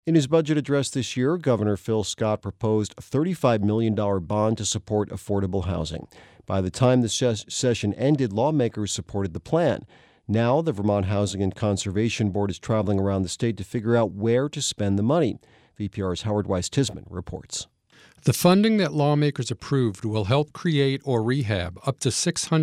In his budget address this year, Governor Phil Scott proposed a $35 million bond to support affordable housing. By the time the session ended, lawmakers supported the plan. Now, the Vermont Housing and Conservation Board is traveling around the state to figure out where to spend the money. VPR's Howard Weiss-Tisman reports. The funding that lawmakers approved will help create or rehab up to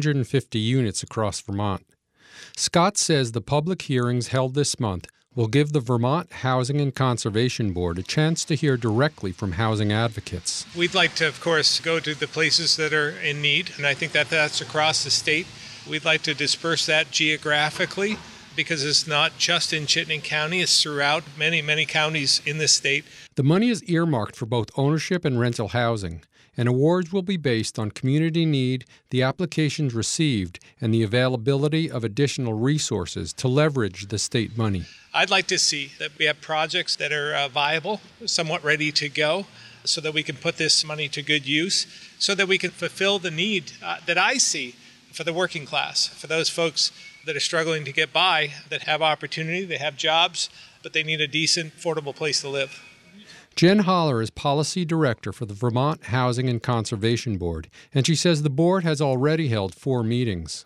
650 units across Vermont. Scott says the public hearings held this month will give the Vermont Housing and Conservation Board a chance to hear directly from housing advocates. We'd like to, of course, go to the places that are in need, and I think that's across the state. We'd like to disperse that geographically because it's not just in Chittenden County, it's throughout many, many counties in the state. The money is earmarked for both ownership and rental housing, and awards will be based on community need, the applications received, and the availability of additional resources to leverage the state money. I'd like to see that we have projects that are viable, somewhat ready to go, so that we can put this money to good use, so that we can fulfill the need that I see for the working class, for those folks that are struggling to get by, that have opportunity, they have jobs, but they need a decent, affordable place to live. Jen Holler is Policy Director for the Vermont Housing and Conservation Board, and she says the board has already held 4 meetings.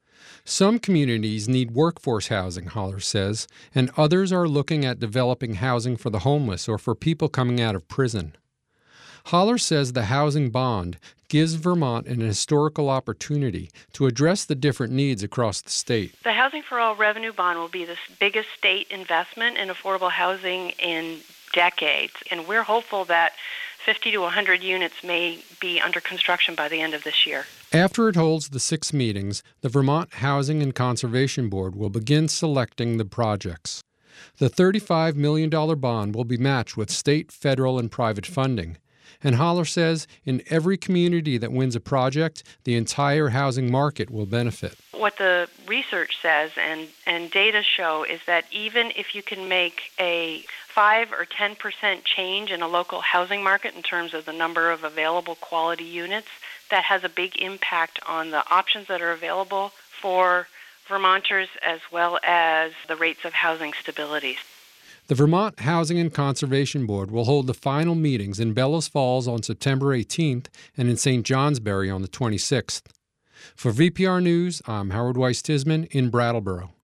Some communities need workforce housing, Holler says, and others are looking at developing housing for the homeless or for people coming out of prison. Holler says the housing bond gives Vermont an historical opportunity to address the different needs across the state. The Housing for All Revenue Bond will be the biggest state investment in affordable housing in decades, and we're hopeful that 50 to 100 units may be under construction by the end of this year. After it holds the 6 meetings, the Vermont Housing and Conservation Board will begin selecting the projects. The $35 million bond will be matched with state, federal, and private funding. And Holler says in every community that wins a project, the entire housing market will benefit. What the research says and data show is that even if you can make a 5 or 10% change in a local housing market in terms of the number of available quality units, that has a big impact on the options that are available for Vermonters as well as the rates of housing stability. The Vermont Housing and Conservation Board will hold the final meetings in Bellows Falls on September 18th and in St. Johnsbury on the 26th. For VPR News, I'm Howard Weiss-Tisman in Brattleboro.